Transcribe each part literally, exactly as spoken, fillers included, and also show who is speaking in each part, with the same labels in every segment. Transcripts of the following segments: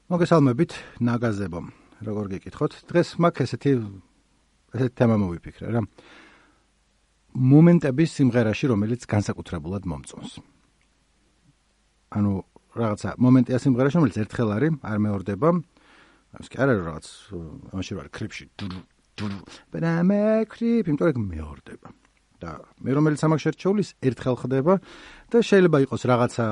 Speaker 1: მოგესალმებით ნაგაზებო. როგორ გეკითხოთ? დღეს მაქვს ესეთი ესეთი თემა მოვიფიქრე რა. მომენტების სიმღერაში, რომელიც განსაკუთრებულად მომწონს. ანუ რაღაცა მომენტია სიმღერაში, რომელიც ერთხელ არის, არ მეორდება. ეს კი არა რაღაც ამაში ვარ კრიპში. ბანამე კრიპ, იმიტომ რომ მეორდება. და მე რომელიც ამას შერჩეული ის ერთხელ ხდება და შეიძლება იყოს რაღაცა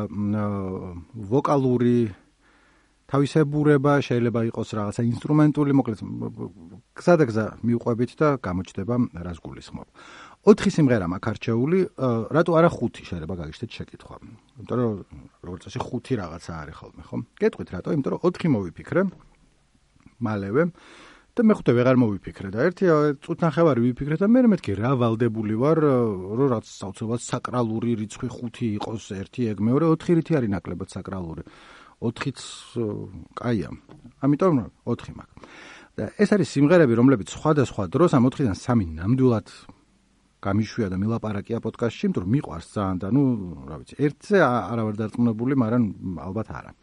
Speaker 1: ვოკალური თავისებურება, შეიძლება იყოს რაღაცა ინსტრუმენტული, მოკლედ გზა და გზა მიუყვებით და გამოჩნდება რას გულისხმობ. ოთხი სიმღერა მაქვს არჩეული, რატო არა ხუთი შეიძლება გაგიჩნდეთ შეკითხვა. იმიტომ რომ როგორც წესი ხუთი რაღაცა არის ხოლმე, ხო? გეტყვით რატო? იმიტომ რომ ოთხი მოვიფიქრე მალევე და მეხუთე ვეღარ მოვიფიქრე და ერთი წუთნახევარი ვიფიქრე და მე მეთქი რა ვალდებული ვარ, რომ რაც საოცრად საკრალური რიცხვი ხუთი იყოს ერთი ეგ მეორე ოთხი რითი არის ნაკლებად საკრალური. ოთხიც კაია. ამიტომ ოთხი მაქვს. და ეს არის სიმღერები, რომლებიც სხვადასხვა დროს ამ ოთხიდან სამი ნამდვილად გამიშვია და მილაპარაკია პოდკასტში, იმიტომ რომ მიყვარს ძალიან და ნუ, რა ვიცი, ერთზე არა ვარ დარწმუნებული, მაგრამ ალბათ არა.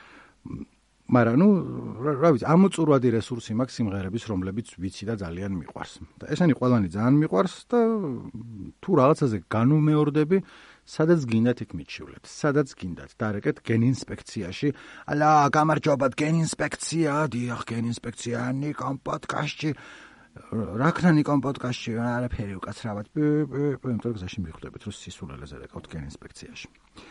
Speaker 1: მაგრამ ნუ, რა ვიცი, ამოწურვადი რესურსი მაქვს სიმღერების, რომლებიც ვიცი და ძალიან მიყვარს. და ესენი ყველანი ძალიან მიყვარს და თუ რაღაცაზე განუმეორდები, სადაც გინდათ იქ მიჩივლეთ, სადაც გინდათ დარეკეთ გენ ინსპექციაში. ალა, გამარჯობათ გენ ინსპექცია, დიახ, გენ ინსპექცია, ნიკომ პოდკასტში. რა ქნა ნიკომ პოდკასტში, არაფერი უკაცრავად. იმიტომ რომ გზაში მიხვდებით, რომ სისულელეზე რეკავთ გენ ინსპექციაში.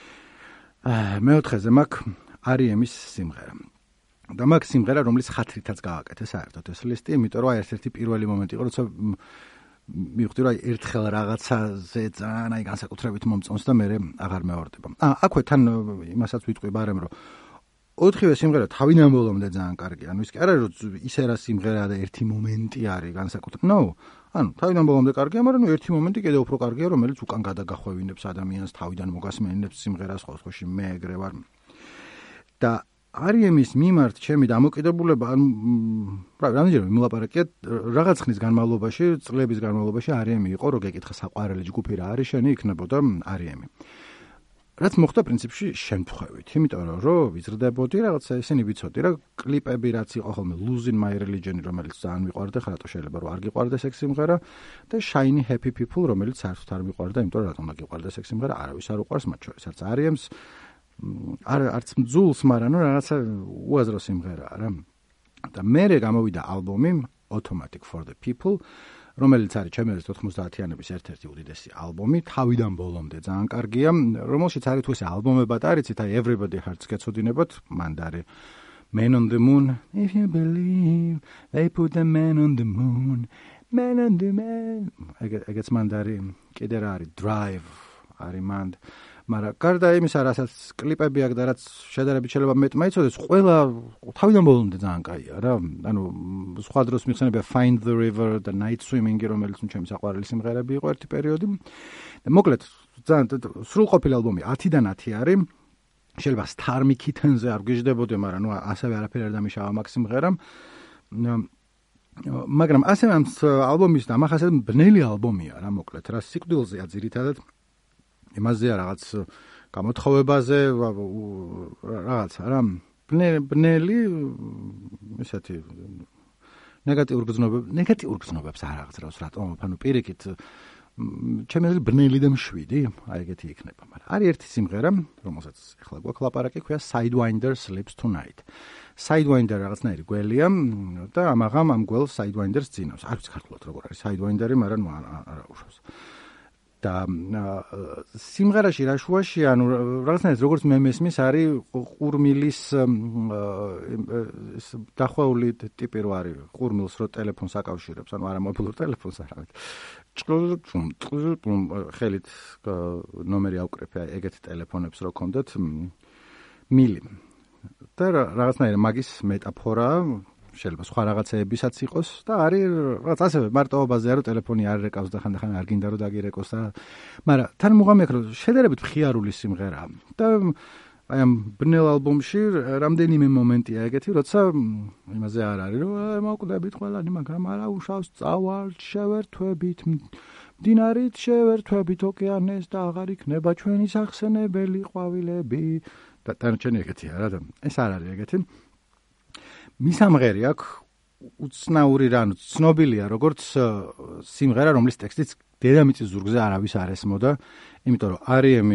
Speaker 1: მეოთხეზე მაქვს არიემის სიმღერა. და მაქვს სიმღერა, რომლის ხათრითაც გავაკეთე საერთოდ ეს ლისტი, იმიტომ რომ ერთ-ერთი პირველი მომენტი იყო, როცა მივხვდი რომ ერთხელ რაღაცაზე ძალიან აი განსაკუთრებით მომწონს და მე აღარ მეორდება. აა, აქვე თან იმასაც ვიტყვი ბარემ რომ ოთხივე სიმღერა თავიდან ბოლომდე ძალიან კარგია. ანუ ის კი არა რომ ისე რა სიმღერაა და ერთი მომენტი არის განსაკუთრებული. ნო, ანუ თავიდან ბოლომდე კარგია, მაგრამ ნუ ერთი მომენტი კიდევ უფრო კარგია, რომელიც უკან გადაგახვევინებს ადამიანს, თავიდან მოგასმენებს სიმღერას, ხოლმე მე ეგრე ვარ. და არიემის მიმართ ჩემი დამოკიდებულება, ანუ რამდენჯერმე მილაპარაკია, რაღაც ხნის განმავლობაში, წლების განმავლობაში არიემი იყო, რო გეკითხა საყვარელი ჯგუფი რა არის, შენი იქნებოდა არიემი. რაც მოხდა პრინციპში შემთხვევით, იმიტომ რომ რო ვიზრდებოდი, რაღაცა ისინი ვიცოდი რა, კლიპები რაც იყო ხოლმე Losing My Religion, რომელიც ძალიან მიყვარდა, ხა რატო შეიძლება რომ არ გიყვარდეს ეგ სიმღერა და Shiny Happy People, რომელიც საერთოდ არ მიყვარდა, იმიტომ რომ რატომ გიყვარდეს ეგ სიმღერა, არავის არ უყვარს, მათ შორის არც არიემს არ არც მძულს, მაგრამ ნუ რაღაცა უაზრო სიმღერაა რა. და მერე გამოვიდა ალბომი Automatic for the People, რომელიც არის ჩემი აზრით ოთხმოცდაათიანების ერთ-ერთი უდიდესი ალბომი, თავიდან ბოლომდე ძალიან კარგია, რომელშიც არის თუ ესე ალბომებად არიცით, აი Everybody Hurts გეცოდინებოთ, მანდ არის Man on the Moon, If you believe they put the man on the moon, Man on the man. ეგეც მანდ არის, კიდე რა არის Drive არის მანდ. მაგრამ გარდა იმისა, რასაც კლიპები აქვს და რაც შედარებით შეიძლება მეტმა იცოდეს, ყველა თავიდან ბოლომდე ძალიან კაია რა. ანუ სხვა დროს მიხსენებია Find the River და Night Swimming, რომელიც ჩემი საყვარელი სიმღერები იყო ერთი პერიოდი. და მოკლედ ძალიან სრულყოფილი ალბომი ათიდან ათი არის. შეიძლება Stormy Kittenზე არ გიждდებოდე, მაგრამ ნუ ასევე არაფერი არ დამიშავა მაგ სიმღერამ. მაგრამ ასევე ამ ალბომის დამახასიათებელი ბნელი ალბომია რა, მოკლედ რა, სიკვდილზეა ძირითადად. იმაზეა რაღაც გამოთხოვებაზე რაღაცა რა ბნელი ესეთი ნეგატიურ გზნობებს ნეგატიურ გზნობებს არ აღძრავს რატომ ანუ პირიქით ჩემი აზრით ბნელი და მშვიდი აი ეგეთი იქნება მაგრამ არის ერთი სიმღერა რომელსაც ახლა გვაქვს ლაპარაკი ქვია Sidewinder Sleeps Tonight Sidewinder რაღაცნაირი გველია და ამაღამ ამ გველს Sidewinders წინავს არ ვიცი ქართულად როგორ არის Sidewinderi მაგრამ არა უშავს და სიმღერაში რა შუაში, ანუ რაღაცნაირად როგორც მე მესმის, არის ყურმილის დახვეული ტიპი რო არის, ყურმილს რო ტელეფონს აკავშირებს, ანუ არა მობილურ ტელეფონს არა. ხელით ნომერი აუკრეფე ეგეთ ტელეფონებს რო კონდეთ მილი. და რაღაცნაირად მაგის მეტაფორაა შეიძლება სხვა რაღაცეებისაც იყოს და არის რაღაც ასევე მარტოობაზეა რომ ტელეფონი არ რეკავს და ხანდახან არ გინდა რომ დაგირეკოს და მაგრამ თან მუღამი აქვს რომ შედარებით მხიარული სიმღერაა და აი ამ ბნელ ალბომში რამდენიმე მომენტია ეგეთი როცა იმაზე არ არის რომ მოკვდებით ყველანი მაგრამ არა უშავს წავალ შევერთვებით მდინარით შევერთვებით ოკეანეს და აღარ იქნება ჩვენი სახსენებელი ყვავილები და თან ჩენი ეგეთია რა და ეს არ არის ეგეთი მის ამღერი აქვს უცნაური რანუ ცნობილია როგორც სიმღერა, რომლის ტექსტიც დედამიწის ზურგზე არავის არ ესმოდა, იმიტომ რომ არიემი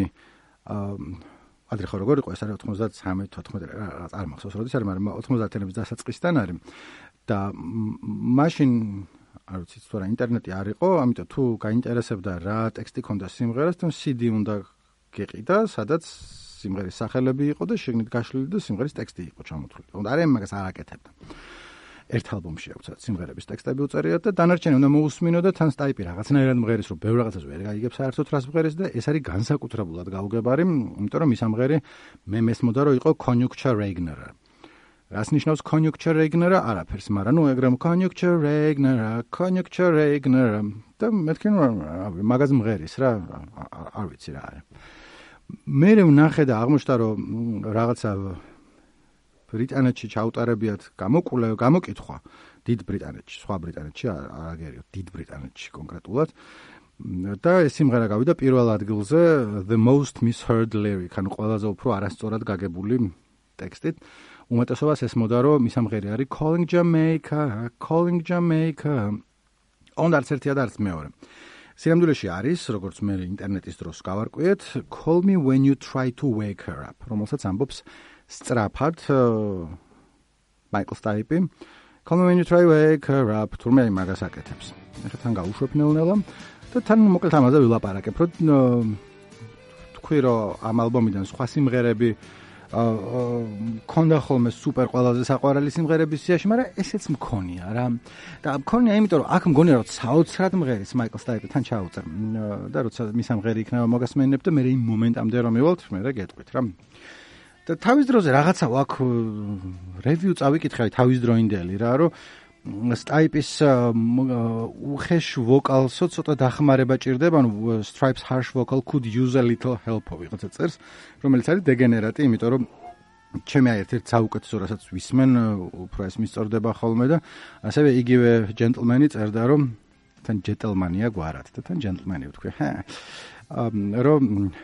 Speaker 1: ადრე ხო როგორ იყო ეს არის ოცდამეცხრე თოთხმეტი რაღაც არ მახსოვს როდის არის, მაგრამ ოცდაათიანების დასაწყისთან არის და მაშინ არ ვიცი თუ რა ინტერნეტი არ იყო, ამიტომ თუ გაინტერესებდა რა ტექსტი ქონდა სიმღერას, თან სი დი უნდა გეყიდა, სადაც სიმღერის სახელები იყო და შეგნით გაშლილი და სიმღერის ტექსტი იყო ჩამოთვლილი. თუმცა არიემი მაგას არ აკეთებდა. ერთ ალბომში აქვს სიმღერების ტექსტები უწერია და დანარჩენი უნდა მოусმინო და თან სტაიპი რაღაცნაირად მღერის, რომ ბევრ რაღაცას ვერ გაიგებს საერთოდ რას მღერის და ეს არის განსაკუთრებულად გაუგებარი, იმიტომ რომ ის ამღერი მე მესმოდა რომ იყო conjuncture regner. რას ნიშნავს conjuncture regner? არაფერს, მაგრამ ნუ ეგრემ conjuncture regner, conjuncture regner და მეთქი ნუ მაგას მღერის რა, არ ვიცი რა არის. მე ვნახე და აღმოჩნდა რომ რაღაცა ბრიტანეთში ჩაუტარებიათ გამოკვლევა, გამოკითხვა დიდ ბრიტანეთში, სხვა ბრიტანეთში არაგერიო, დიდ ბრიტანეთში კონკრეტულად. და ეს სიმღერა გავიდა პირველ ადგილზე the most misheard lyric, ანუ ყველაზე უფრო არასწორად გაგებული ტექსტით. უმეტესობას ესმოდა რომ მის ამღერი არის calling Jamaica, calling Jamaica. On არც ერთი და არც მეორე. სინამდვილეში არის, როგორც მე ინტერნეტის დროს გავარკვიეთ, call me when you try to wake her up, რომელსაც ამბობს სწრაფად მაიკლ სტაიპი. Call me when you try to wake her up, თურმე მაგას აკეთებს. ეხლა თან გავუშვებ ნელ-ნელა და თან მოკლედ ამაზე ვილაპარაკებ, რომ თქვი რომ ამ ალბომიდან სხვა სიმღერები კონდა ხოლმე სუპერ ყველაზე საყვარელი სიმღერების სიაში, მაგრამ ესეც მქონია რა. და მქონია იმიტომ რომ აქ მგონია რომ საოცრად მღერის მაიკლ სტაიპი თან ჩაუწერ და როცა მის ამღერი იქნება მოგასმენებ და მე იმ მომენტამდე რომ მივალთ, მე რა გეტყვით რა. და თავის დროზე რაღაცა ვაკ რევიუ წავიკითხე თავის დროინდელი რა, რომ სტაიპის უხეშ ვოკალსო ცოტა დახმარება ჭირდება, ანუ Stripes harsh vocal could use a little help ვიღაცა წერს, რომელიც არის დეგენერატი, იმიტომ რომ ჩემი ერთ-ერთ საუკეთესო რასაც ვისმენ, უფრო ეს მისწორდება ხოლმე და ასევე იგივე ჯენტლმენი წერდა, რომ თან ჯენტლმენია გვარად და თან ჯენტლმენი ვთქვი. რომ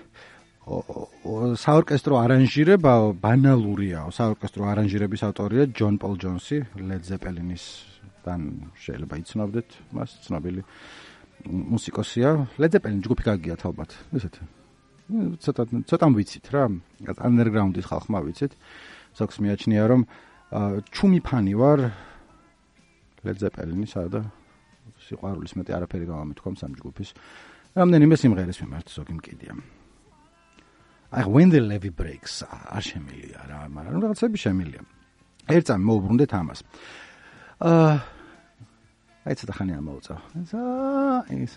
Speaker 1: საორკესტრო არანჟირება ბანალურია, საორკესტრო არანჟირების ავტორია ჯონ პოლ ჯონსი, Led Zeppelin-ისთან შეიძლება იცნობდეთ მას, ცნობილი მუსიკოსია. Led Zeppelin ჯგუფი გაგიათ ალბათ, ესეთ. ცოტა ცოტა ვიცით რა, underground-ის ხალხმა ვიცით. ზოგს მიაჩნია რომ ჩუმი ფანი ვარ Led Zeppelin-ისა და სიყვარულის მეტი არაფერი გამომეთქვამს ამ ჯგუფის. რამდენიმე სიმღერის მიმართ ზოგი მკიდია. აი when the levee breaks არ შემილია რა, მაგრამ რაღაცები შემილია. ერთ წამი მოუბრუნდეთ ამას. აა აი ცოტა ხანი ამოუწა. ეს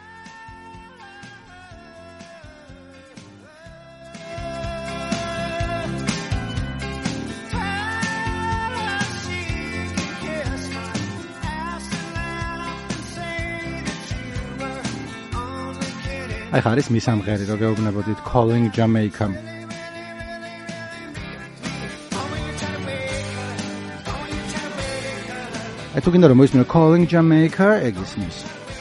Speaker 1: აი ხარის მის ამღერი რო გეუბნებოდით calling Jamaica. აი თუ გინდა რომ მოისმინო calling Jamaica ეგისმის.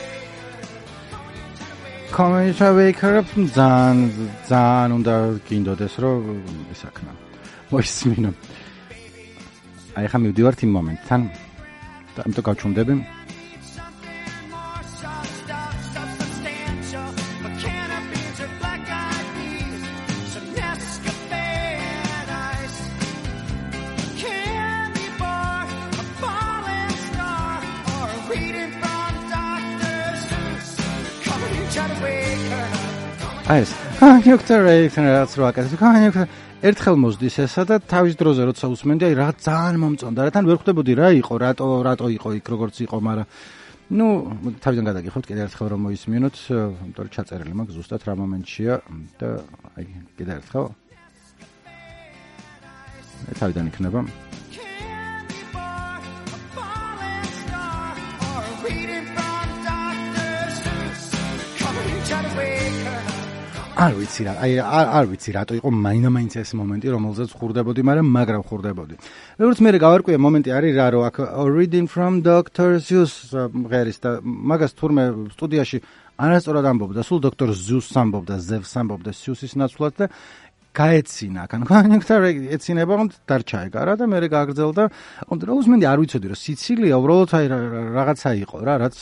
Speaker 1: calling Jamaica ძალიან ძალიან უნდა გინდოდეს რომ ისაქნა. მოისმინო. აი ხა მივდივართ იმ მომენტთან. და ამიტომ გავჩუმდები. აი ეს conjuncture regner-ს რო აკეთებს, conjuncture ერთხელ მოსდის ესა და თავის დროზე როცა უსმენდი, აი რაღაც ძალიან მომწონდა რა, თან ვერ ხვდებოდი რა იყო, რატო რატო იყო იქ როგორც იყო, მაგრამ ნუ თავიდან გადაგიხოთ კიდე ერთხელ რომ მოისმინოთ, იმიტომ რომ ჩაწერილი მაქვს ზუსტად რა მომენტშია და აი კიდე ერთხელ აი თავიდან იქნება. არ ვიცი რა, აი არ ვიცი რატო იყო მაინდა-მაინც ეს მომენტი, რომელზეც ხურდებოდი, მაგრამ მაგრამ ხურდებოდი. როგორც მე გავარკვია მომენტი არის რა, რომ აქ reading from Doctor Seuss ღერის და მაგას თურმე სტუდიაში არასწორად ამბობდა, სულ Doctor Seuss ამბობდა, Zeus ამბობდა Seuss-ის ნაცვლად და გაეცინა აქ. ანუ ეცინება რომ დარჩა ეგარა და მე გააგრძელდა. კონტროლ უსმენდი არ ვიცოდი რომ სიცილია უბრალოდ აი რაღაცა იყო რა, რაც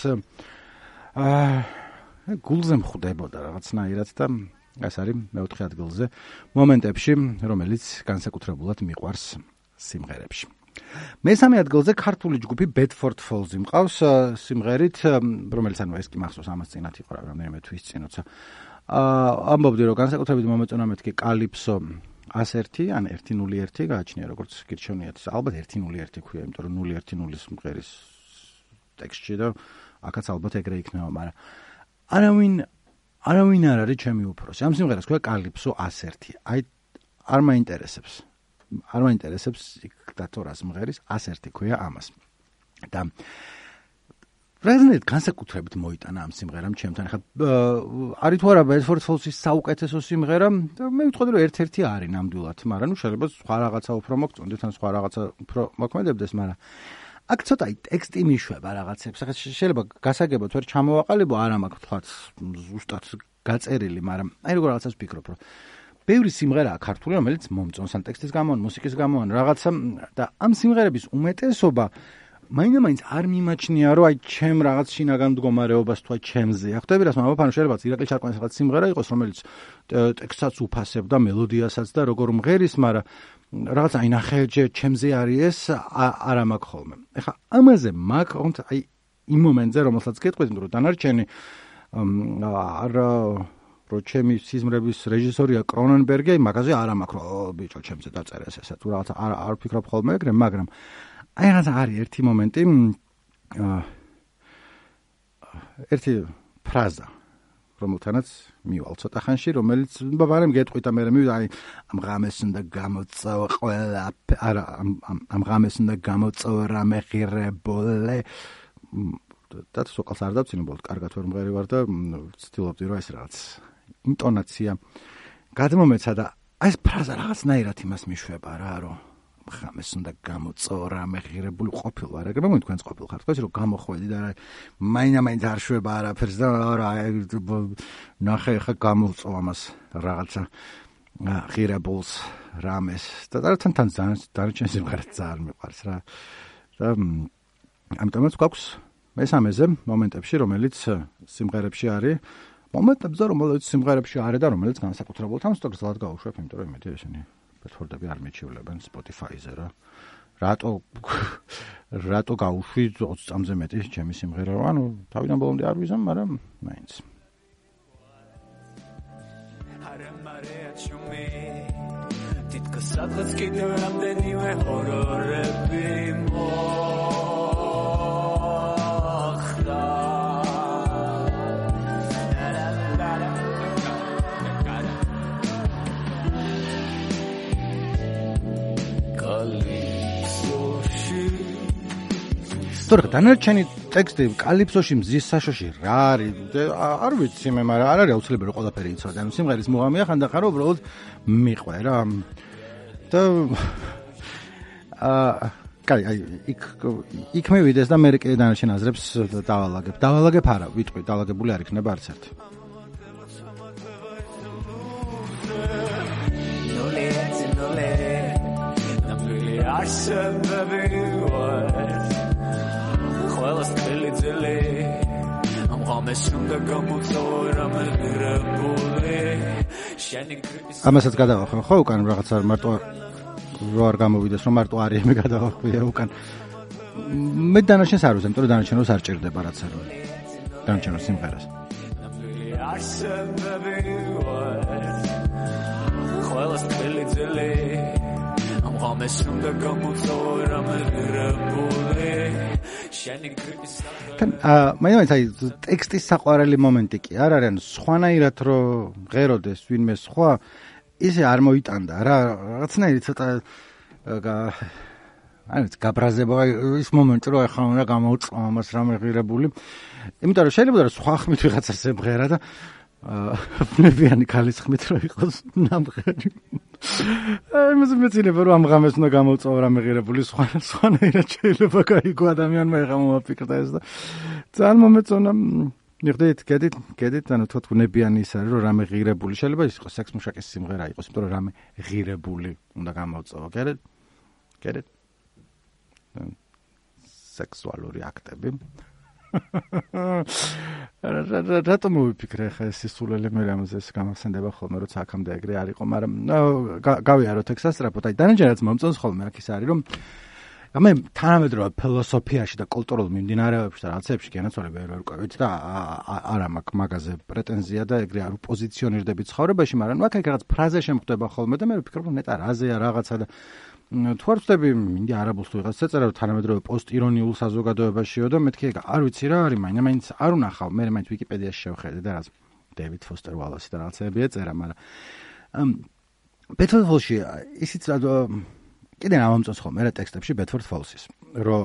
Speaker 1: აა გულზე მხვდებოდა რაღაცნაირად და ეს არის მეოთხე ადგილზე მომენტებში, რომელიც განსაკუთრებულად მიყვარს სიმღერებში. მესამე ადგილზე ქართული ჯგუფი Bedford Falls მყავს სიმღერით, რომელიც ანუ ეს კი მახსოვს ამას წინათ იყო რა, რამდენიმე თვის წინ როცა აა ამბობდი რომ განსაკუთრებით მომეწონა მეთქი კალიფსო ას ერთი ან ერთი ნული ერთი გააჩნია როგორც გირჩევნიათ, ალბათ ერთი ნული ერთი ქვია, იმიტომ რომ ნული ერთი ნული სიმღერის ტექსტში და აქაც ალბათ ეგრე იქნება, მაგრამ არავინ არავინ არ არის ჩემი უფროსი. ამ სიმღერას ქვია კალიფსო ას ერთი. აი არ მაინტერესებს. არ მაინტერესებს დიქტატორას სიმღერის ას ერთი ქვია ამას. და რაზნეთ განსაკუთრებით მოიტანა ამ სიმღერამ ჩემთან. ხა არის თუ არა Bedford Falls-ის საუკეთესო სიმღერა და მე ვიტყოდი რომ ერთ-ერთი არის ნამდვილად, მაგრამ ნუ შეიძლება სხვა რაღაცა უფრო მოგწონდეთ ან სხვა რაღაცა უფრო მოქმედებდეს, მაგრამ აქ ცოტა ტექსტი მიშვება რაღაცებს. ახლა შეიძლება გასაგებად ვერ ჩამოვაყალიბო, არა მაქვს თქვა ზუსტად გაწერილი, მაგრამ აი როგორ რაღაცას ვფიქრობ, რომ ბევრი სიმღერაა ქართული, რომელიც მომწონს ან ტექსტის გამო, ან მუსიკის გამო, ან რაღაცა და ამ სიმღერების უმეტესობა მაინდა-მაინც არ მიმაჩნია, რომ აი ჩემ რაღაც შინაგან მდგომარეობას თუ აი ჩემზეა. ხვდები რას მომაბ, ანუ შეიძლება ირაკლი ჩარკვანის რაღაც სიმღერა იყოს, რომელიც ტექსტსაც უფასებდა, მელოდიასაც და როგორ მღერის, მაგრამ რაღაც აი ნახე ჩემზე არის ეს არა მაქვს ხოლმე. ეხლა ამაზე მაქვს, თუმცა აი იმ მომენტზე, რომელსაც გეტყვით, რომ დანარჩენი არ რო ჩემი სიზმრების რეჟისორია კრონენბერგი, მაგაზე არა მაქვს, რომ ბიჭო ჩემზე დაწერეს ესა თუ რაღაც არ არ ვფიქრობ ხოლმე ეგრე, მაგრამ აი რაღაც არის ერთი მომენტი, ერთი ფრაზა რომელთანაც მივალ ცოტა ხანში, რომელიც ბაბარემ გეტყვით და მე მივიდა აი ამ ღამეს უნდა გამოწვა ყველა არა ამ ღამეს უნდა გამოწვა რამე ღირებულე და სოკალს არ დავწინო ბოლოდ კარგად ვერ მღერი ვარ და ვცდილობდი რომ ეს რაღაც ინტონაცია გადმომეცა და აი ეს ფრაზა რაღაცნაირად იმას მიშვება რა რომ ხამეს უნდა გამოწვა რამე ღირებული ყოფილ ვარ ეგრე მომი თქვენს ყოფილ ხართ ხო რომ გამოხვედი და რა მაინდა-მაინც არ შვება არაფერს და რა ნახე ხა გამოწვა ამას რაღაცა ღირებულს რამეს და თან თან დარჩენ სიმღერა ძალიან მიყვარს რა და ამიტომაც გვაქვს მესამეზე მომენტებში რომელიც სიმღერებში არის მომენტებზე რომელიც სიმღერებში არის და რომელიც განსაკუთრებულად ამ სტოკს გავუშვებ იმიტომ რომ იმედი ესენი ბეთფორდები არ მეჩვევლებენ Spotify-ზე რა. რატო რატო გავუშვი ოცი წამზე მეტი ჩემი სიმღერა რა, ანუ თავიდან ბოლომდე არ ვიზამ, მაგრამ მაინც. თითქოს სადღაც კიდევ რამდენიმე ჰორორები მოხდა თორე დანარჩენი ტექსტი კალიფსოში მზის საშოში რა არის არ ვიცი მე მაგრამ არ არის აუცილებელი რომ ყველაფერი იცოდე ანუ სიმღერის მუღამია ხანდახან რომ უბრალოდ მიყვე რა და აა კაი აი იქ იქ მე ვიდეს და მე კიდე დანარჩენ აზრებს დავალაგებ დავალაგებ არა ვიტყვი დავალაგებული არ იქნება არც ერთი ყველას თელი ძელი ამ ღამეს უნდა გამოწვა რამე ღირებული შენი გრიპის ამასაც გადავახო ხო უკან რაღაცა მარტო რო არ გამოვიდეს რომ მარტო არის მე გადავახვია უკან მე დანარჩენს არ ვიზამ, იმიტომ რომ დანარჩენს არ ჭირდება რაც არ არის დანარჩენს სიმღერას ყველას თელი ძელი ამ ღამეს უნდა გამოწვა რამე ღირებული თან მაინც აი ტექსტის საყვარელი მომენტი კი არ არის, ანუ სხვანაირად რო ღეროდეს ვინმე სხვა ისე არ მოიტანდა რა, რაღაცნაირი ცოტა აი გაბრაზება ის მომენტი რო ახლა უნდა გამოუწყო ამას რამე ღირებული. იმიტომ რომ შეიძლება რომ სხვა ხმით ვიღაცას ემღერა და ნებიანი ქალის ხმით რო იყოს ნამღერი. აი მას მეცილება რომ ამ ღამეს უნდა გამოწვა რამე ღირებული სხვა სხვანაირად შეიძლება გაიგო ადამიანმა ეხა მომაფიქრდა ეს და ძალიან მომეწონა მიხდით, გედით, გედით, ანუ თქო ბუნებიანი ის არის, რომ რამე ღირებული შეიძლება ის იყოს სექსმუშაკის სიმღერა იყოს, იმიტომ რომ რამე ღირებული უნდა გამოწვეო, გედით? გედით? სექსუალური აქტები. რატომ მოვიფიქრე ხა ეს სულელი მე რამზე ეს გამახსენდება ხოლმე, როცა აქამდე ეგრე არ იყო, მაგრამ გავიაროთ ეგ სასწრაფოდ. აი, დანარჩენაც მომწონს ხოლმე აქ ის არის, რომ მე თანამედროვე ფილოსოფიაში და კულტურულ მიმდინარეობებში და რაღაცებში გენაცვალები ვერ ვერკვევით და არა მაქვს მაგაზე პრეტენზია და ეგრე არ უპოზიციონირდები ცხოვრებაში, მაგრამ ნუ აქ ეგ რაღაც ფრაზე შემხვდება ხოლმე და მე ვფიქრობ, რომ ნეტა რაზეა რაღაცა და თუ არ ვწდები მინდა არაბულს თუ ვიღაც ეწერა რომ თანამედროვე პოსტ-ირონიულ საზოგადოებაშიო და მეთქი ეგ არ ვიცი რა არის, მაინც მაინც არ უნახავ, მე მაინც ვიკიპედიაში შევხედე და რაღაც დევიდ ფოსტერ ვალასი და რაღაცები ეწერა, მაგრამ ბეთფორდში ისიც რა კიდე ამომწონს ხოლმე რა ტექსტებში ბეთფორდ ფოლსის, რომ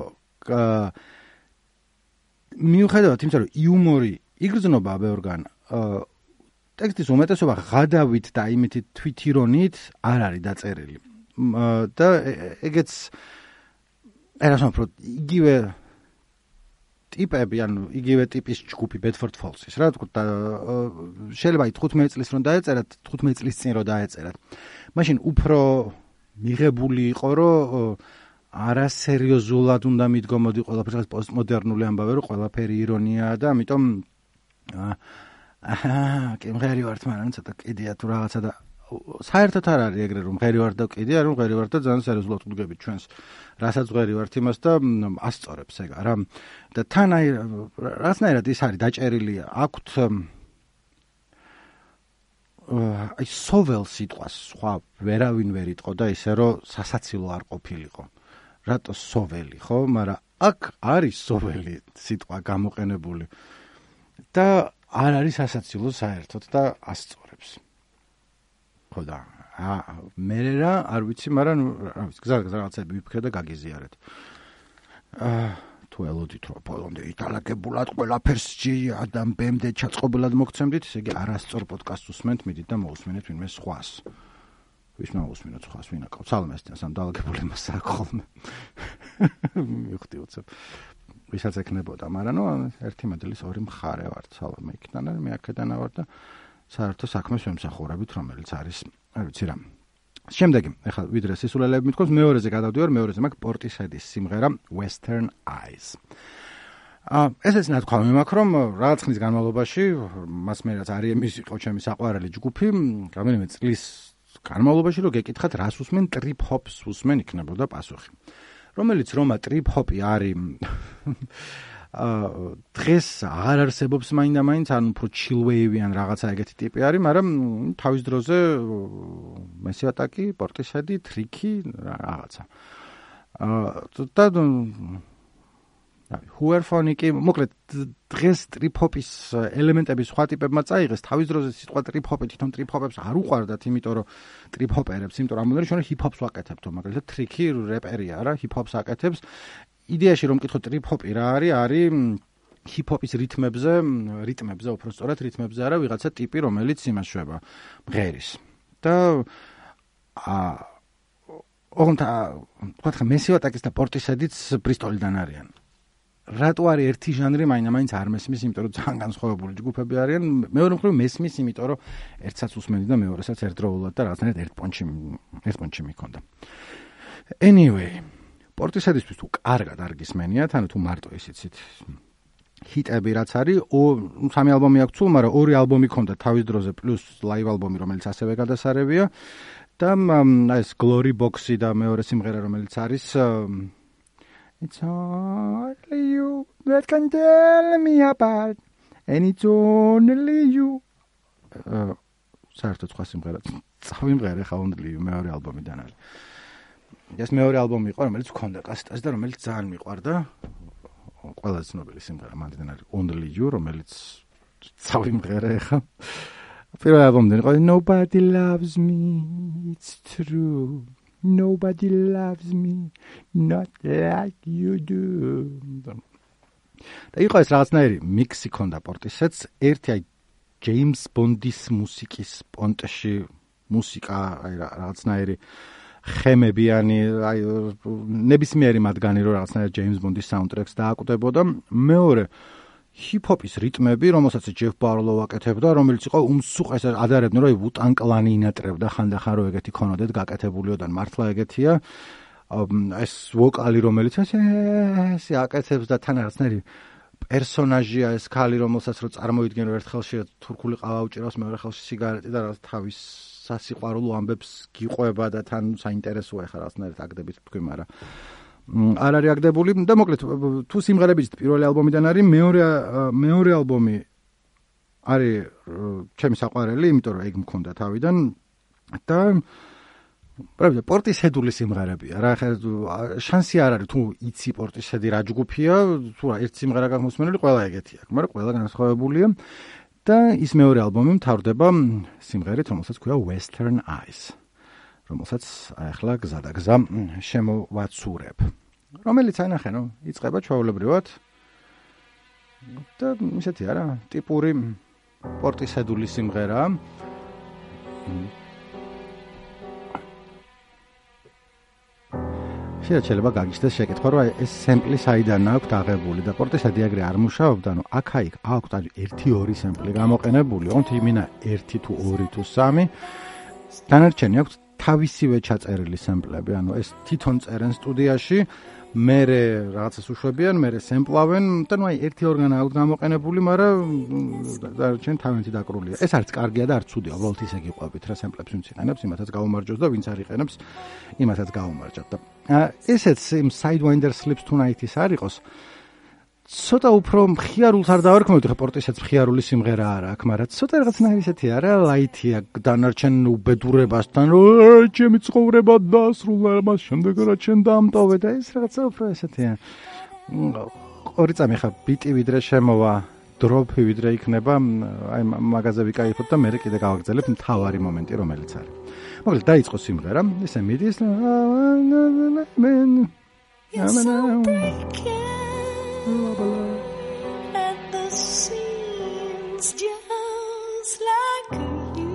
Speaker 1: მიუხედავად იმისა, რომ იუმორი იგრძნობა ბევრგან, ტექსტის უმეტესობა ღადავით და იმითი თვითირონით არ არის დაწერილი. და ეგეც ერასმო პრო იგივე ტიპები, ანუ იგივე ტიპის ჯგუფი ბედფორდ ფოლსის, რა თქო, შეიძლება თხუთმეტი წლის რომ დაეწერათ, თხუთმეტი წლის წინ რომ დაეწერათ. მაშინ უფრო მიღებული იყო, რომ არასერიოზულად უნდა მიდგომოდი ყველაფერი, რაღაც პოსტმოდერნული ამბავი, რომ ყველაფერი ირონიაა და ამიტომ აჰა, კემღერი ვართ, მაგრამ ცოტა კიდია თუ რაღაცა და საერთოდ არ არის ეგრე რომ ღერი ვარ და კიდე არ რომ ღერი ვარ და ძალიან სერიოზულად ვდგებით ჩვენს რასაც ღერი ვართ იმას და ასწორებს ეგ არა და თან აი რაღაცნაირად ის არის დაჭერილი აქვთ აი სოվել სიტყვას სხვა ვერავინ ვერ იტყო და ისე რომ სასაცილო არ ყოფილიყო რატო სოველი ხო მაგრამ აქ არის სოველი სიტყვა გამოყენებული და არ არის სასაცილო საერთოდ და ასწორებს ხოდა მე რა არ ვიცი, მაგრამ რა ვიცი, გზად რაღაცები ვიფიქრე და გაგიზიარეთ. აა თუ ელოდით რომ ბოლომდე იტალაკებულად ყველაფერს ჯიადამ ბემდე ჩაწყობილად მოგცემდით, ესე იგი არასწორ პოდკასტს უსმენთ, მიდით და მოусმინეთ ვინმე სხვას. ვის მოусმინოთ სხვას, ვინ აკავ? ცალმესთან სამ დალაგებული მასა აქვს ხოლმე. მივხვდი უცებ. ვისაც ეკნებოდა, მაგრამ ნუ ერთი მედლის ორი მხარე ვარ, ცალმე იქიდან და მე აქედან ვარ და საერთო საქმეს ვემსახურებით, რომელიც არის, არ ვიცი რა. შემდეგი, ეხლა ვიდრე სისულელები მithქვას, მეორეზე გადავდივარ, მეორეზე მაქვს პორტისედის სიმღერა Western Eyes. აა ესეც ნათქვამი მაქვს, რომ რაღაც ხნის განმავლობაში, მას მე რაც არის εμის იყო ჩემი საყვარელი ჯგუფი, რამდენიმე წლის განმავლობაში რომ გეკითხათ, რას უსმენ, ტრიპ ჰოპს უსმენ იქნებოდა პასუხი. რომელიც რომა ტრიპ ჰოპი არის აა დღეს აღარ არსებობს მაინდა-მაინც, ან უფრო ჩილვეივიან რაღაცა ეგეთი ტიპი არის, მაგრამ თავის დროზე მესიო ატაკი, პორტისედი, ტრიკი რაღაცა. აა და ჰუერფონიკი, მოკლედ დღეს ტრიპ ჰოპის ელემენტები სხვა ტიპებმა წაიღეს, თავის დროზე სიტყვა ტრიპ ჰოპი თვითონ ტრიპ ჰოპებს არ უყვარდათ, იმიტომ რომ ტრიპ ჰოპერებს, იმიტომ რომ ამბობდნენ, რომ ჩვენ ჰიპ ჰოპს ვაკეთებთ, მაგალითად ტრიკი რეპერია რა, ჰიპ ჰოპს აკეთებს. იდეაში რომ მკითხოთ ტრიპ ჰოპი რა არის, არის ჰიპ ჰოპის რითმებზე, რიტმებზე, უფრო სწორად რითმებზე არა, ვიღაცა ტიპი, რომელიც იმას შვება, მღერის. და აა ოღონდ თქვა ხა მესიო ატაკის და პორტისედიც ბრისტოლიდან არიან. რატო არის ერთი ჟანრი მაინდა-მაინც არ მესმის, იმიტომ რომ ძალიან განსხვავებული ჯგუფები არიან. მეორე მხრივ მესმის, იმიტომ რომ ერთსაც უსმენდი და მეორესაც ერთდროულად და რაღაცნაირად ერთ პონჩი ერთ პონჩი მიქონდა. Anyway, პორტისედისთვის თუ კარგად არ გისმენიათ, ანუ თუ მარტო ისიცით ჰიტები რაც არის, სამი ალბომი აქვს სულ, მაგრამ ორი ალბომი ქონდა თავის დროზე პლუს ლაივ ალბომი, რომელიც ასევე გადასარევია და ეს Glory Box-ი და მეორე სიმღერა, რომელიც არის It's only you that can tell me apart and it's only you. საერთოდ სხვა სიმღერა წავიმღერე ხა only you მეორე ალბომიდან არის. ეს მეორე ალბომი იყო, რომელიც ჰქონდა კასეტაზე და რომელიც ძალიან მიყვარდა. ყველაზე ცნობილი სიმღერა მანდიდან არის only you, რომელიც წავიმღერე ხა. პირველ ალბომიდან იყო Nobody loves me, it's true. Nobody loves me, not like you do. და იყო ეს რაღაცნაირი მიქსი ქონდა პორტისედს, ერთი აი ჯეიმს ბონდის მუსიკის პონტში მუსიკა, აი რაღაცნაირი ხემებიანი, აი ნებისმიერი მათგანი რომ რაღაცნაირად ჯეიმს ბონდის საუნდტრეკს დააკვდებოდა. მეორე ჰიპ-ჰოპის რიტმები, რომელსაც ჯეფ ბარლოუ აკეთებდა, რომელიც იყო უმსუყეს ადარებდნენ, რომ ვუტან კლანი ინატრებდა ხანდახან რომ ეგეთი ქონოდეთ გაკეთებულიოდან მართლა ეგეთია. ეს ვოკალი რომელიც ეს აკეთებს და თან რაღაცნაირი პერსონაჟია ეს ქალი, რომელსაც რო წარმოიდგენ რომ ერთ ხელში თურქული ყავა უჭირავს, მეორე ხელში სიგარეტი და რაღაც თავის სასიყვარულო ამბებს გიყვება და თან საინტერესოა ხა რაღაცნაირად აგდებით თქვი, მაგრამ არ არის აგდებული და მოკლედ თუ სიმღერებიც პირველი ალბომიდან არის, მეორე მეორე ალბომი არის ჩემი საყვარელი, იმიტომ რომ ეგ მქონდა თავიდან და правда, პორტისედული სიმღერებია რა, ხა შანსი არ არის თუ იცი პორტისედი რა ჯგუფია, თუ რა ერთ სიმღერა გამოსმენელი ყველა ეგეთი აქვს, მაგრამ ყველა განსხვავებულია და ის მეორე ალბომი მთავრდება სიმღერით, რომელსაც ქვია Western Eyes, რომელსაც ახლა გზა და გზა შემოვაცურებ, რომელიც აი ნახე, ნუ იწყება ჩვეულებრივად და ისეთი არა, ტიპური პორტისედული სიმღერაა. შეიძლება გაგიჩნდეს შეკითხვა, რომ ეს სემპლი საიდან აქვს დაღებული და პორტისედი ეგრე არ მუშაობდა, ანუ აქ-აიქ აქვს ერთი ორი სემპლი გამოყენებული, ოღონდ იმინა ერთი თუ ორი თუ სამი. დანარჩენი აქვს თავისივე ჩაწერილი სემპლები, ანუ ეს თვითონ წერენ სტუდიაში, მერე რაღაცას უშვებიან, მერე სემპლავენ და ნუ აი ერთი ორგან აქვს გამოყენებული, მაგრამ დანარჩენი თავიანთი დაკრულია. ეს არც კარგია და არც ცუდია, უბრალოდ ისე გიყვებით რა სემპლებს ვინც იყენებს, იმათაც გაუმარჯოს და ვინც არ იყენებს, იმათაც გაუმარჯოთ და ესეც იმ Sidewinder Slips Tonight-ის არ იყოს. ცოტა უფრო მხიარულს არ დავარქმევთ, ხა პორტისაც მხიარული სიმღერა არა აქვს, მაგრამ ცოტა რაღაცნაირი ისეთი არა, ლაითია დანარჩენ უბედურებასთან, რომ ჩემი ცხოვრება დასრულდა, მას შემდეგ რა ჩემ დამტოვე და ეს რაღაცა უფრო ესეთია. ორი წამი ხა ბიტი ვიდრე შემოვა, დროპი ვიდრე იქნება, აი მაგაზე ვიკაიფოთ და მე კიდე გავაგრძელებ მთავარი მომენტი რომელიც არის. მოკლედ დაიწყო სიმღერა, ესე მიდის
Speaker 2: at the seams just like you.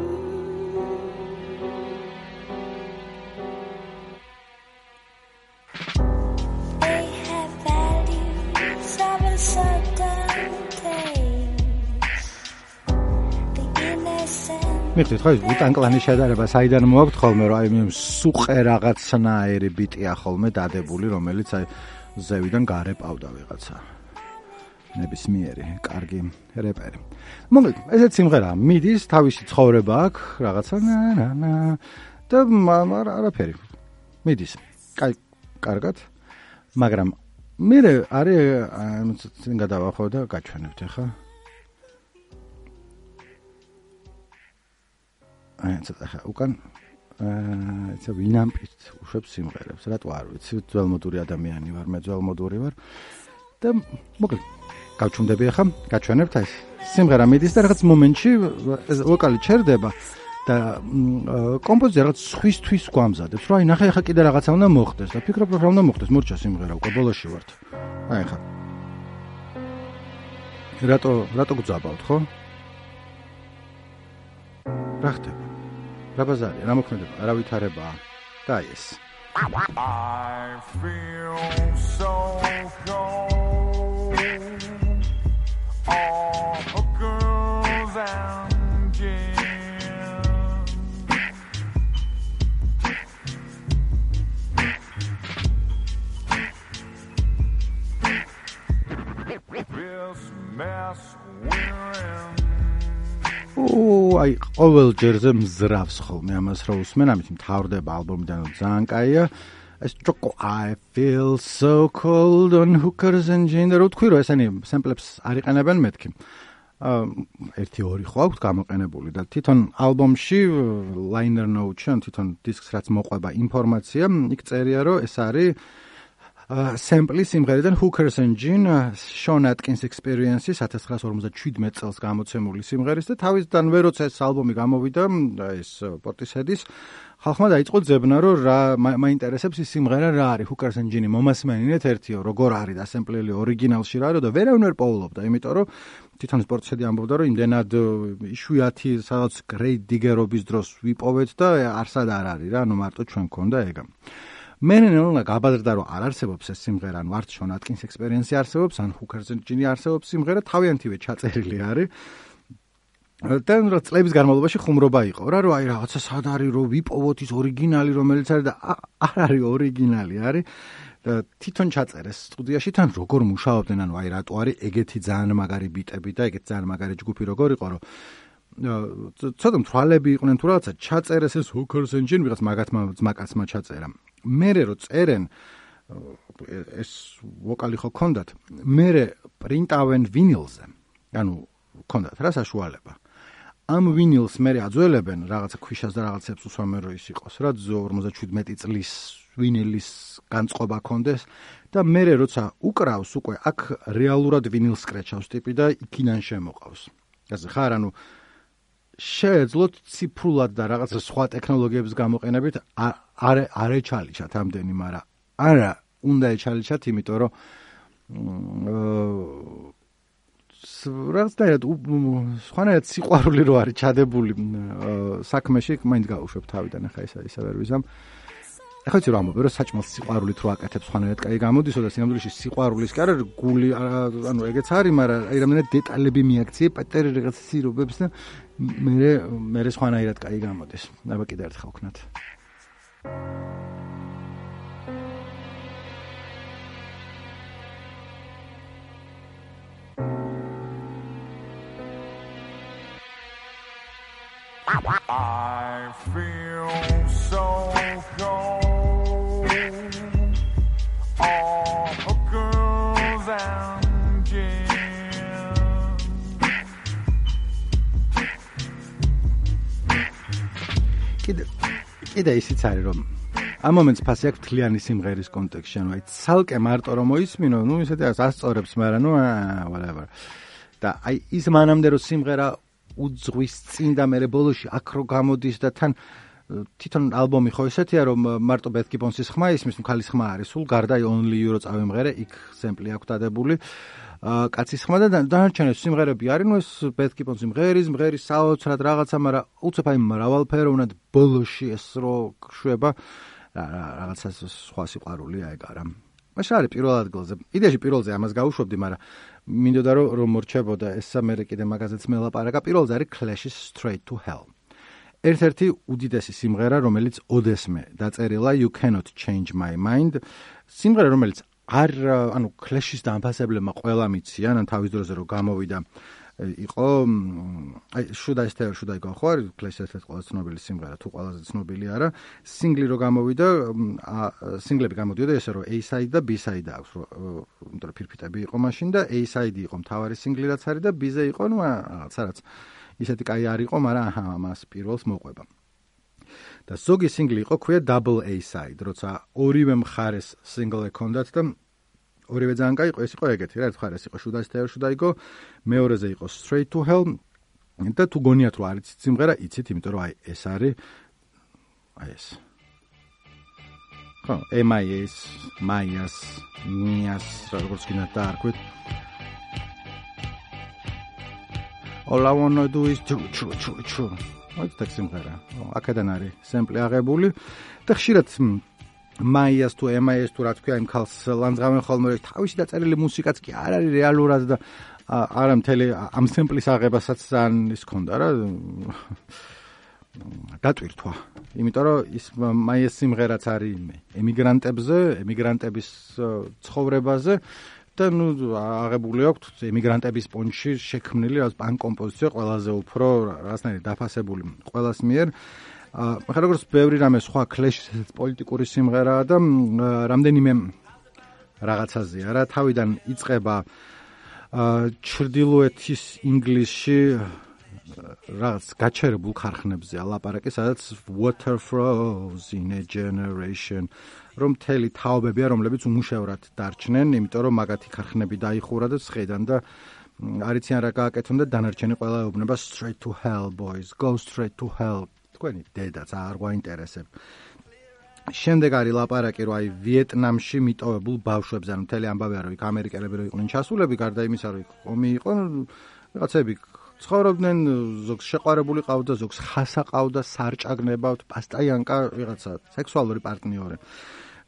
Speaker 2: They have values of a certain taste. The innocent.
Speaker 1: მიხდით ხო ის ვუტან კლანის შედარება საიდან მოაქვთ ხოლმე, რომ აი მე სუყე რაღაცნაირი ბიტია ხოლმე დადებული, რომელიც აი ზევიდან გარეპავდა ვიღაცა. ნებისმიერი, კარგი რეპერი. მოკლედ, ესეც სიმღერაა, მიდის, თავისი ცხოვრება აქვს, რაღაცა ნანა და არაფერი. მიდის. კაი, კარგად. მაგრამ მე არის წინ გადავახო და გაჩვენებთ ახლა. აი, ცოტა ხა უკან აა ცა ვინამპით უშვებს სიმღერებს, რატო არ ვიცი, ძველმოდური ადამიანი ვარ, მე ძველმოდური ვარ და მოკლედ გავჩუმდები ახლა, გაჩვენებთ ეს სიმღერა მიდის და რაღაც მომენტში ვოკალი ჩერდება და კომპოზიცია რაღაც სხვისთვის გვამზადებს, რომ აი ნახე ახლა კიდე რაღაცა უნდა მოხდეს და ფიქრობ რომ რა უნდა მოხდეს, მორჩა სიმღერა უკვე ბოლოში ვართ. აი ახლა რატო რატო გძაბავთ, ხო? რა ხდება? რა ბაზარია, რა მოქმედება, რა ვითარებაა და აი ეს.
Speaker 3: I feel so cold. All the girls and gin. This mess we're in.
Speaker 1: ო, აი, ყოველ ჯერზე მზრავს ხოლმე ამას რა უსმენ, ამით მთავრდება ალბომიდან ძალიან კაია. ეს ჯოკო I feel so cold on hookers and gin. რა თქვი რომ ესენი სემპლებს არ იყენებენ მეთქი. აა ერთი ორი ხო აქვს გამოყენებული და თვითონ ალბომში liner note-ში, თვითონ დისკს რაც მოყვება ინფორმაცია, იქ წერია რომ ეს არის სემპლი სიმღერიდან Hookers and Gin, Sean Atkins Experience-ის ათას ცხრაასი ორმოცდაშვიდმეტ წელს გამოცემული სიმღერის და თავისდანვე როცა ეს ალბომი გამოვიდა, ეს პორტისედის ხალხმა დაიწყო ძებნა, რომ რა მაინტერესებს ის სიმღერა რა არის, Hookers and Gin-ი მომასმენინეთ ერთიო, როგორ არის დასემპლელი ორიგინალში რა, და ვერავინ ვერ პოულობდა, იმიტომ რომ თვითონ პორტისედი ამბობდა, რომ იმდენად იშვიათი სადაც Great Digger-ობის დროს ვიპოვეთ და არსად არ არის რა, ანუ მარტო ჩვენ გქონდა ეგა. მე ნელა გაბაზრდა რომ არ არსებობს ეს სიმღერა, ან ვართ შონ ატკინს ექსპერიენსი არსებობს, ან ჰუკერსენჯინი არსებობს სიმღერა, თავიანთივე ჩაწერილი არის. და რა წლების განმავლობაში ხუმრობა იყო რა, რომ აი რაღაცა სად არის რომ ვიპოვოთ ის ორიგინალი რომელიც არის და არ არის ორიგინალი არის და თვითონ ჩაწერეს სტუდიაში თან როგორ მუშაობდნენ, ანუ აი რატო არის ეგეთი ძალიან მაგარი ბიტები და ეგეთი ძალიან მაგარი ჯგუფი როგორ იყო, რომ ცოტა მთვალები იყვნენ თუ რაღაცა ჩაწერეს ეს Hooker's Engine ვიღაც მაგათმა ძმაკაცმა ჩაწერა. მერე რო წერენ ეს ვოკალი ხო ქონდათ, მერე პრინტავენ ვინილზე. ანუ ქონდათ რა საშუალება. ამ ვინილს მერე აძველებენ რაღაცა ქვიშას და რაღაცებს უსვამენ რომ ის იყოს რა ორმოცდაშვიდმეტი წლის ვინილის განწყობა ქონდეს და მერე როცა უკრავს უკვე აქ რეალურად ვინილს კრეჩავს ტიპი და იქიდან შემოყავს. ასე ხარ, ანუ შეეძლოთ ციფრულად და რაღაცა სხვა ტექნოლოგიების გამოყენებით არ არ ეჩალიჩათ ამდენი, მაგრამ არა უნდა ეჩალიჩათ, იმიტომ რომ რაღაცნაირად სხვანაირად სიყვარული რო არის ჩადებული საქმეში, მაინც გავუშვებ თავიდან, ახლა ისა ისა ვერ ვიზამ. ახლა ვიცი რომ ამბობ, რომ საჭმელს სიყვარულით რო აკეთებ სხვანაირად კაი გამოდისო და სინამდვილეში სიყვარულის კი არა გული, ანუ ეგეც არის, მაგრამ აი რამდენად დეტალები მიაქციე, პატარა რაღაც სირობებს და მე მე სხვანაირად კაი გამოდის. აბა კიდე ერთხელ ვქნათ.
Speaker 3: I feel so cold. All hookers and gin.
Speaker 1: კიდე კიდე ისიც არის რომ ამ მომენტს ფასი აქვს თლიანი სიმღერის კონტექსტში, ანუ აი ცალკე მარტო რომ მოისმინო, ნუ ისეთი ასწორებს, მაგრამ ნუ whatever. და აი ის მანამდე რომ სიმღერა უძღვის წინ და მერე ბოლოში აქ რო გამოდის და თან თვითონ ალბომი ხო ისეთია რომ მარტო Beth Gibbons-ის ხმა ისმის, ქალის ხმა არის სულ გარდა Only You რო წავიმღერე, იქ სემპლი აქვს დადებული. კაცის ხმა და დანარჩენი სიმღერები არის, ნუ ეს Beth Gibbons-ი მღერის, მღერის საოცრად რაღაცა, მაგრამ უცებ აი მრავალფეროვნად ბოლოში ეს რო შვება რაღაცა სხვა სიყვარულია ეგ არა. მაშინ არის პირველ ადგილზე. იდეაში პირველზე ამას გავუშვებდი, მაგრამ მინდოდა რომ რომ მორჩებოდა ესა მე კიდე მაგაზეც მელაპარაკა. პირველზე არის Clash's Straight to Hell. ერთ-ერთი უდიდესი სიმღერა, რომელიც ოდესმე დაწერილა You Cannot Change My Mind. სიმღერა, რომელიც არ ანუ Clash-ის დამფასებლებმა ყველა მიციან, ან თავის დროზე რომ გამოვიდა იყო აი Should I Stay or Should I Go ხო არის Clash-ის ერთ-ერთი ყველაზე ცნობილი სიმღერა, თუ ყველაზე ცნობილი არა. სინგლი რო გამოვიდა, სინგლები გამოდიოდა ესე რომ A-side და B-side აქვს, რომ იმიტომ რომ ფირფიტები იყო მაშინ და A-side იყო მთავარი სინგლი რაც არის და B-ზე იყო, ნუ რაღაცა რაც ისეთი კაი არ იყო, მაგრამ აჰა, მას პირველს მოყვება. და ზოგი სინგლი იყო ქვია double A-side, როცა ორივე მხარეს სინგლი ჰქონდათ და ორივე ძალიან კაი იყო, ეს იყო ეგეთი რა, ერთ მხარეს იყო Should I Stay or Should I Go, მეორეზე იყო Straight to Hell და თუ გონიათ რომ არის სიმღერა, იცით, იმიტომ რომ აი ეს არის აი ეს. ხო, M I S, Mayas, Nias, როგორც გინდა დაარქვით. All I wanna do is choo choo choo choo. აი ეს სიმღერა. აქედან არის სემპლი აღებული და ხშირად Mayas თუ M I S თუ რა თქვია იმ ქალს ლანძღავენ ხოლმე, თავისი დაწერილი მუსიკაც კი არ არის რეალურად და არა მთელი ამ სემპლის აღებასაც ძალიან ის ქონდა რა დატვირთვა. იმიტომ რომ ის Mayas სიმღერაც არის ემიგრანტებზე, ემიგრანტების ცხოვრებაზე და ნუ აღებული აქვს ემიგრანტების პონჩში შექმნილი რაღაც პანკ კომპოზიცია ყველაზე უფრო რაღაცნაირი დაფასებული ყველას მიერ. ახლა როგორც ბევრი რამე სხვა Clash-ის პოლიტიკური სიმღერაა და რამდენიმე რაღაცაზეა რა, თავიდან იწყება ჩრდილოეთის ინგლისში რაღაც გაჩერებულ ქარხნებზე ლაპარაკი, სადაც water flows in a generation, რომ მთელი თაობებია, რომლებიც უმუშევრად დარჩნენ, იმიტომ რომ მაგათი ქარხნები დაიხურა და ცხედან და არიციან რა გააკეთონ და დანარჩენი ყველა ეუბნება straight to hell boys, go straight to hell. თქვენი დედაც არ გვაინტერესებ. შემდეგ არის ლაპარაკი, რომ აი ვიეტნამში მიტოვებულ ბავშვებზე, ანუ მთელი ამბავია, რომ იქ ამერიკელები რო იყვნენ ჩასულები, გარდა იმისა, რომ იქ ომი იყო, რაღაცები ცხოვრობდნენ, ზოგს შეყვარებული ყავდა, ზოგს ხასა ყავდა, სარჭაგნებავთ, პასტაიანკა, ვიღაცა სექსუალური პარტნიორი.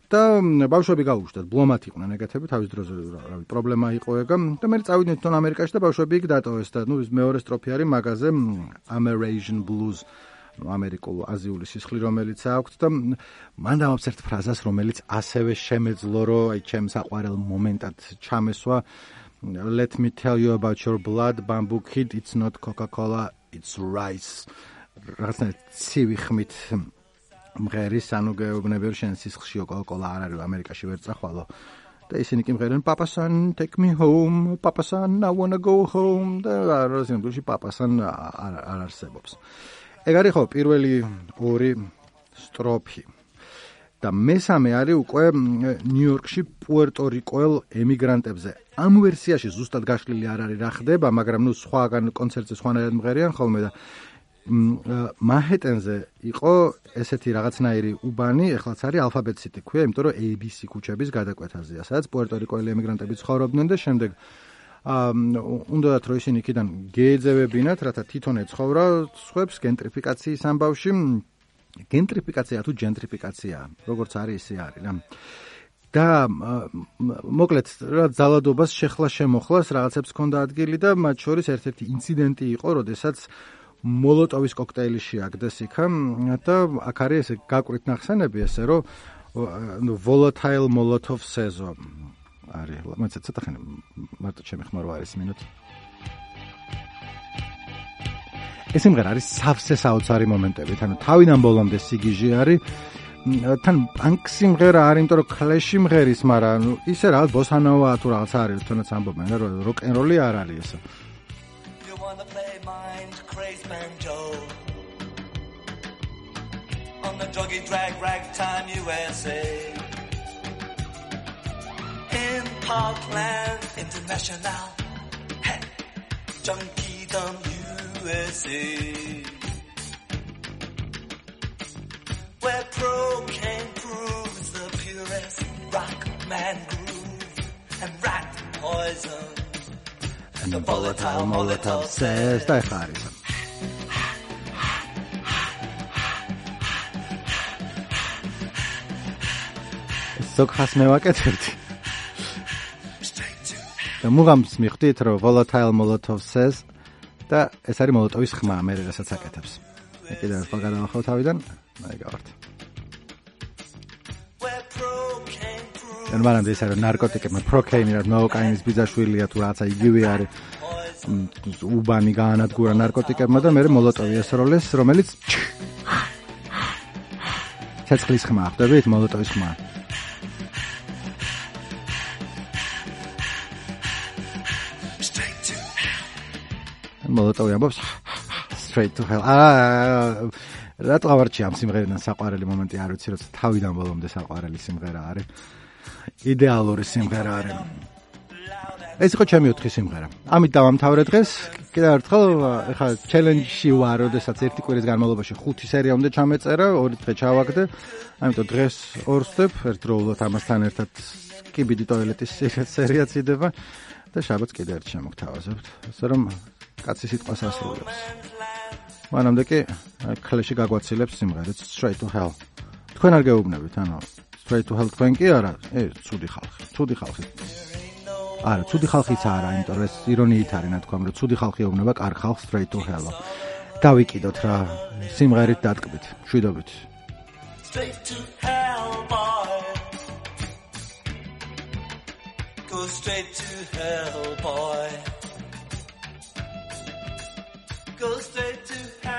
Speaker 1: და ბავშვები გაუშვათ, ბლომად იყვნენ ეგეთები, თავის დროზე რავი, პრობლემა იყო ეგა და მე წავიდნენ თვითონ ამერიკაში და ბავშვები იქ დატოვეს და ნუ მეორე სტროფი არის მაგაზე American Blues, ამერიკულ აზიული სისხლი რომელიც აქვს და მან დამობს ერთ ფრაზას, რომელიც ასევე შემეძლო, რომ აი ჩემს აყვარელ მომენტად ჩამესვა. Let me tell you about your blood, Bamboo Kid, it's not Coca-Cola, it's rice. რაღაცა ცივი ხმით მღერის, ანუ გეუბნები, რომ შენ სისხლში Coca-Cola არ არის, ამერიკაში ვერ წახვალო. და ისინი კი მღერენ, Papa son, take me home, Papa son, I wanna go home. და როზინდულში Papa son არ არსებობს. ეგ არის ხო პირველი ორი სტროფი. და მესამე არის უკვე ნიუ-იორკში პუერტო-რიკოელ ემიგრანტებზე. ამ ვერსიაში ზუსტად გაშლილი არ არის რა ხდება, მაგრამ ნუ სხვაგან კონცერტზე სხვანაირად მღერიან ხოლმე და მანჰეტენზე იყო ესეთი რაღაცნაირი უბანი, ეხლაც არის ალფაბეტ სიტი ქვია, იმიტომ რომ A B C ქუჩების გადაკვეთაზეა, სადაც პუერტო-რიკოელი ემიგრანტები ცხოვრობდნენ და შემდეგ აა უნდათ რომ ისინი იქიდან გეეძევებინათ, რათა თვითონ ეცხოვრა სხვებს გენტრიფიკაციის ამბავში. გენტრიფიკაცია თუ ჯენტრიფიკაცია, როგორც არის ისე არის რა. და მოკლედ რა ძალადობას შეხლა შემოხლას რაღაცებს ჰქონდა ადგილი და მათ შორის ერთ-ერთი ინციდენტი იყო, როდესაც მოლოტოვის კოქტეილი შეაგდეს იქა და აქ არის ესე გაკვირთ ნახსენები ესე რომ volatile molotov sezon არის. მეც ცოტა ხანი მარტო ჩემი ხმარო არის მინუტი. ეს იმღერა არის სავსე საოცარი მომენტებით, ანუ თავიდან ბოლომდე სიგიჟე არის. თან პანკ სიმღერა არის, იმიტომ რომ კლეში მღერის, მაგრამ ისე რაღაც ბოსანოვა თუ რაღაც არის, თუნდაც ამბობენ რა, როკ-ენ-როლი არ არის ესე. On the doggy drag ragtime U S A in Parkland International hey, Junkie Dumb U S A where cocaine proves the purest rock man groove and rat poison and the volatile Molotov says და ეხლა არის ზოგ ხას მევაკეთებდი. და მუღამს მიხდით, რომ volatile Molotov says და ეს არის მოლოტოვის ხმა, მე რასაც აკეთებს. კიდე ახლა გადავახავ თავიდან, მაგავართ. ანუ მანამდე ეს არის ნარკოტიკები, პროკეინი, ნოოკაინის ბიძაშვილია თუ რაღაცა იგივე არის. უბანი გაანადგურა ნარკოტიკებმა და მე მოლოტოვი ესროლეს, რომელიც ცეცხლის ხმა, ხვდებით, მოლოტოვის ხმა. მოლოტოვი ამბობს straight to hell. აა რატო ავარჩი ამ სიმღერიდან საყვარელი მომენტი არ ვიცი, როცა თავიდან ბოლომდე საყვარელი სიმღერა არის. იდეალური სიმღერა არის. ეს იყო ჩემი ოთხი სიმღერა. ამით დავამთავრე დღეს. კიდევ ერთხელ ეხლა challenge-ში ვარ, როდესაც ერთი კვირის განმავლობაში ხუთი სერია უნდა ჩამეწერა, ორი დღე ჩავაგდე. ამიტომ დღეს ორს ვსვებ, ერთდროულად ამასთან ერთად კიბიდი ტოილეტის სერიაც იდება და შაბათს კიდევ ერთ შემოგთავაზებთ. ასე რომ კაცი სიტყვას ასრულებს. მანამდე კი კლეში გაგვაცილებს სიმღერით Straight to Hell. თქვენ არ გეუბნებით, ანუ Straight to Hell თქვენ კი არა, ე, ცუდი ხალხი, ცუდი ხალხი. არა, ცუდი ხალხიც არა, იმიტომ რომ ეს ირონიით არის ნათქვამი, რომ ცუდი ხალხი ეუბნება კარგ ხალხს Straight to Hell. დავიკიდოთ რა, სიმღერით დატკბით, მშვიდობით. Straight to hell, boy. Go straight to hell, boy. Go straight to hell.